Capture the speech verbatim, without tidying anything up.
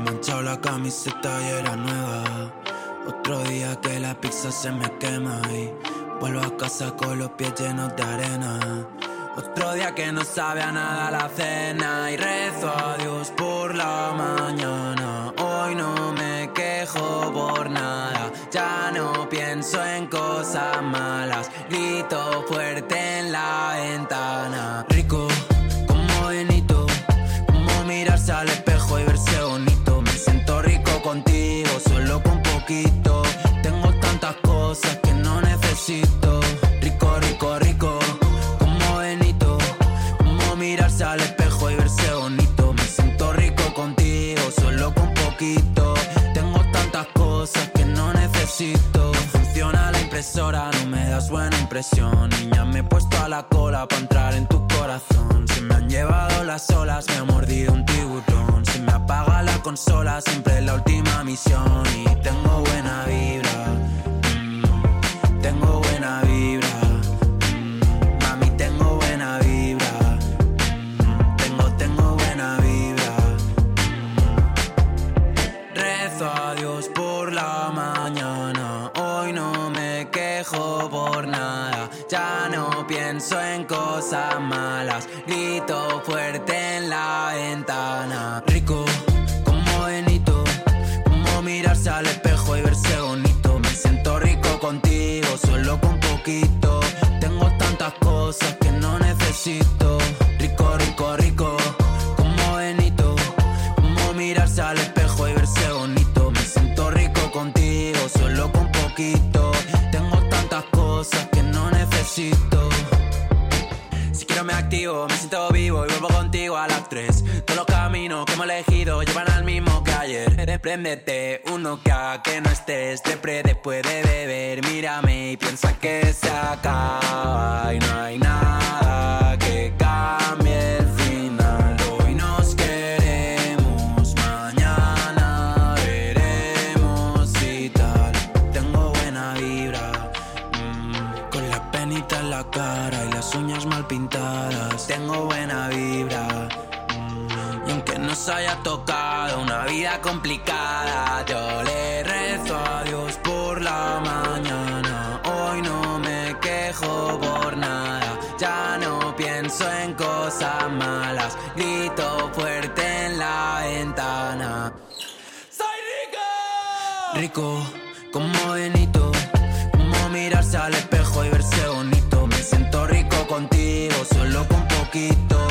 manchado la camiseta y era nueva. Otro día que la pizza se me quema y vuelvo a casa con los pies llenos de arena. Otro día que no sabe a nada la cena y rezo a Dios por la mañana. Hoy no me quejo por nada, ya no pienso en cosas malas. Grito fuerte en la ventana. Rico como Benito, como mirarse al espejo y verse bonito. Me siento rico contigo, solo con poquito. Tengo tantas cosas que no necesito. Rico, rico, rico como Benito, como mirarse al espejo y verse bonito. Me siento rico contigo, solo con poquito. Tengo tantas cosas que no necesito. No funciona la impresora, no me das buena impresión. Niña, me he puesto a la cola para entrar en tu corazón. Se me han llevado las olas, me ha mordido un tiburón. Se me apaga la consola, siempre es la última misión. Y tengo buena vibra, mm, tengo buena vibra. mm, Mami, tengo buena vibra, mm, tengo, tengo buena vibra. mm. Rezo a Dios por la mañana. Hoy no me quejo por nada, ya no pienso en cosas malas. Grito fuerte en la ventana. Rico como Benito, como mirarse al espejo y verse bonito. Me siento rico contigo, solo con poquito. Tengo tantas cosas que no necesito. Rico, rico, rico como Benito, como mirarse al espejo y verse bonito. Me siento rico contigo, solo con poquito. Tengo tantas cosas que no necesito. Si quiero me activo, me siento vivo y vuelvo contigo a las tres. Todos los caminos que hemos elegido llevan al mismo que ayer. Préndete uno que haga que no estés depre después de beber. Mírame y piensa que se acaba y no hay nada que cambie el final. Hoy nos queremos, mañana veremos y tal. Tengo buena vibra, mm, con la penita en la cara y las uñas mal pintadas. Tengo buena vibra, mm, y aunque nos haya tocado una vida complicada, yo le rezo a Dios por la mañana. Hoy no me quejo por nada, ya no pienso en cosas malas. Grito fuerte en la ventana. ¡Soy rico! Rico como Benito, como mirarse al espejo y verse bonito. Me siento rico contigo, solo con poquito.